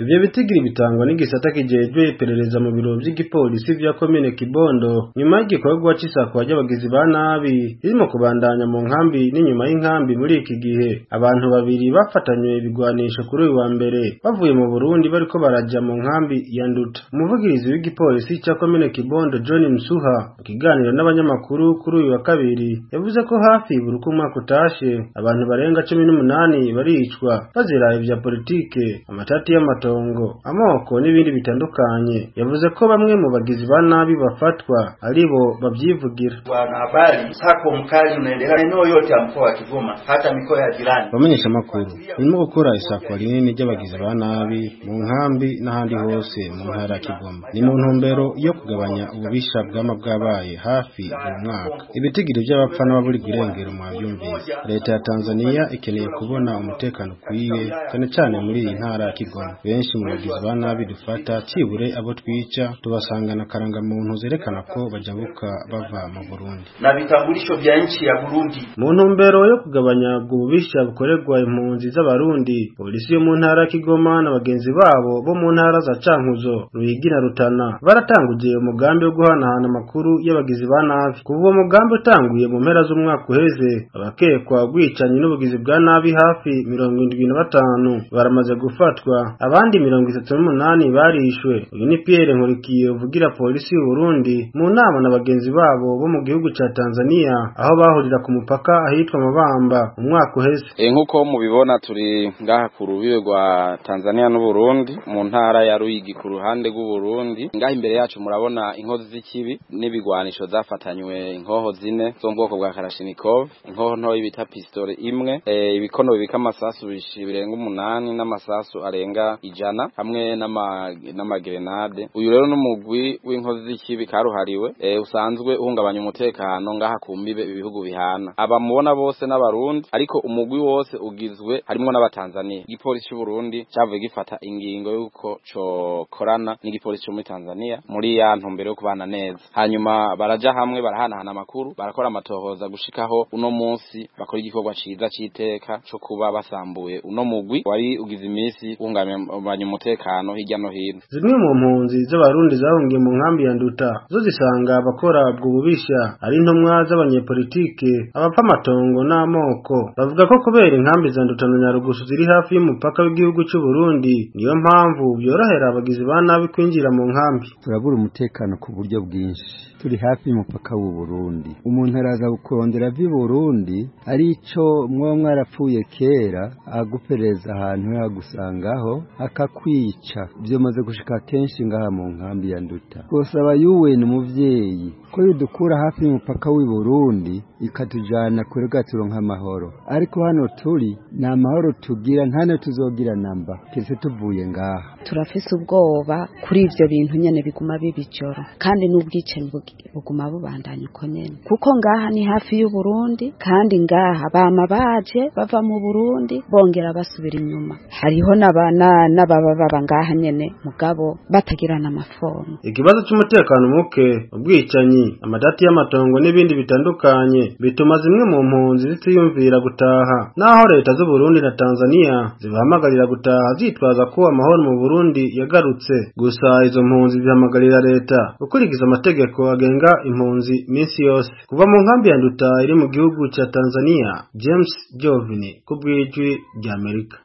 Ivyo bitigiri bitangwa n'igisata kijejwe iperereza mu biro vy'igipolisi vya komine Kibondo nyuma y'igikorwa c'isakwa ry'abagizi ba nabi ririmo kubandanya mu nkambi n'inyuma y'inkambi muri iki gihe. Abantu babiri bafatanywe ibigwanisho kuri uyu wa mbere bavuye mu Burundi bariko baraja mu nkambi ya Nduta. Umuvugirizi w'igipolisi ca komine Kibondo John Msuha mu kiganiro n'abanyamakuru kuri uyu wa kabiri yavuze ko hafi buri umwaka utashe abantu barenga 18 baricwa bazira ivya politike, amatati y'amatongo, amoko n'ibindi bitandukanye. Yavuze ko bamwe mu bagizi ba nabi bafatwa aribo bavyivugira. Wanahabari sako mkali unaendelea eneo yote ya mkoa wa Kigoma hata mikoa ya jirani. Bamenyesha makuru irimo gukora isakwa rinini ry'abagizi ba nabi mu nkambi n'ahandi hose mu ntara ya Kigoma. Ni mu ntumbero yo kugabanya ububisha bwama bwabaye hafi buri mwaka. Ibitigiri by'abapfa n'ababuri irengero mu byumvise. Leta ya Tanzania ikeneye kubona umutekano ukwiye cyane cyane muri iyi ntara ya Kigoma. Benshi mu bagizi ba nabi dufata cibure abo twica tubasangana karanga muntu zerekana ko bajabuka bava mu Burundi na vitambulisho vya nchi ya Burundi. Mu ntumbero yo kugabanya ububisha bukorerwa impunzi z'abarundi, polisi yo mu ntara ya Kigoma n'abagenzi babo bo mu ntara za Cankuzo, Ruyigi na Rutana baratanguje umugambi wo guhanahana amakuru y'abagizi ba nabi. Kuva uwo mugambi utanguye mu mpera z'umwaka uheze, abakekwa ubwicanyi n'ubugizi bwa nabi hafi 75 baramaze gufatwa, abandi 38 barishwe. Uyu ni Pierre Nkurikiye uvugira polisi y'u Burundi mu nama n'abagenzi babo bo mu gihugu ca Tanzania aho bahurira ku mupaka ahitwa Mabamba umwaka uheze. Nkuko mubibona turi ngaha ku rubibe rwa Tanzania n'u Burundi mu ntara ya Ruyigi ku ruhande rw'u Burundi. Ngaha imbere yacu murabona inkozi z'ikibi n'ibigwanisho zafatanywe inkoho zine zo mu bwoko bwa Kalashnikov, inkoho nto y'ibita pistole imwe, ibikono bibika amasasu birenga 8 n'amasasu arenga 100 hamwe n'amagrenade. Uyu rero n'umugwi w'inkozi z'ikibi karuhariwe usanzwe uhungabanya umutekano ngaha ku mbibe ibihugu bihana. Aba mubona bose n'abarundi ariko umugwi wose ugizwe harimo n'abatanzania. Igipolisi cy'u Burundi cyavuye gifata ingingo yuko cokorana n'igipolisi cyo muri Tanzania muri ya ntumbero yo kubana neza. Hanyuma baraja hamwe barahanahana amakuru, barakora amatohoza gushikaho uno munsi bakora igikorwa ciza citeka cyo kuba basambuye uno mugwi wari ugize imisi uhungabanya umutekano hirya no hino. Zimwe mu mpunzi z'abarundi zahungiye mu nkambi ya Nduta zo zisanga abakora ubwo bubisha ari intumwa z'abanyepolitike, abapfa amatongo n'amoko. Bavuga ko kubera inkambi za Nduta na Nyarugusu ziri hafi y'umupaka w'igihugu cy'u Burundi niyo mpamvu byorohera abagizi ba nabi kwinjira mu nkambi. Turabura umutekano ku buryo bwinshi. Turi hafi y'umupaka w'u Burundi. Umuntu araza kurondera vi Burundi arico mwarapfuye kera agupereza ahantu yagusangaho akakwica. Byo maze gushika kenshi ngaha mu nkambi ya Nduta. Gusaba UN umuvyeyi ko yudukura hafi y'umupaka w'u Burundi ikatujana kure gaturonka amahoro. Ariko hano turi na amahoro tugira ntane tuzogira namba kese tuvuye ngaha. Turafise ubwoba kuri ivyo bintu nyene biguma bibijoro kandi n'ubwicanyi buguma bubandanya uko nyene kuko ngaha ni hafi y'u Burundi kandi ngaha bama baje bava mu Burundi bongera basubira inyuma. Hariho n'ababa ngaha nyene mugabo batagirana amafono. Ikibazo cy'umutekano muke, ubwicanyi, amadati y'amatongo n'ibindi bitandukanye bituma zimwe mu mpunzi zitiyumvira gutaha, naho leta z'u Burundi na Tanzania zibahamagarira gutaha zitwaza ko amahoro mu Burundi yagarutse. Gusa izo mpunzi zihamagarira leta gukurikiza amategeko agenga impunzi minsi yose. Kuva mu nkambi ya Nduta iri mu gihugu ca Tanzania, James Jovini ku bw'ijwi ry'Amerika.